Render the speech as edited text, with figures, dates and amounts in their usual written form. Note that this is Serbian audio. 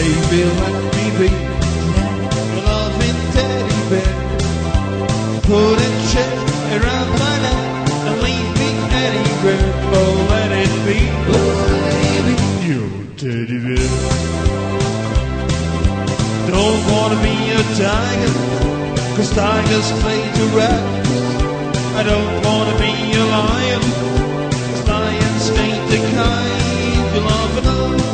baby, let me be your loving teddy bear. Put a chair around my neck and leave me anywhere. Oh, let it be, oh, baby, your teddy bear. Don't wanna be a tiger, 'cause tigers play to rats. I don't wanna be a lion, 'cause lions ain't the kind you love enough.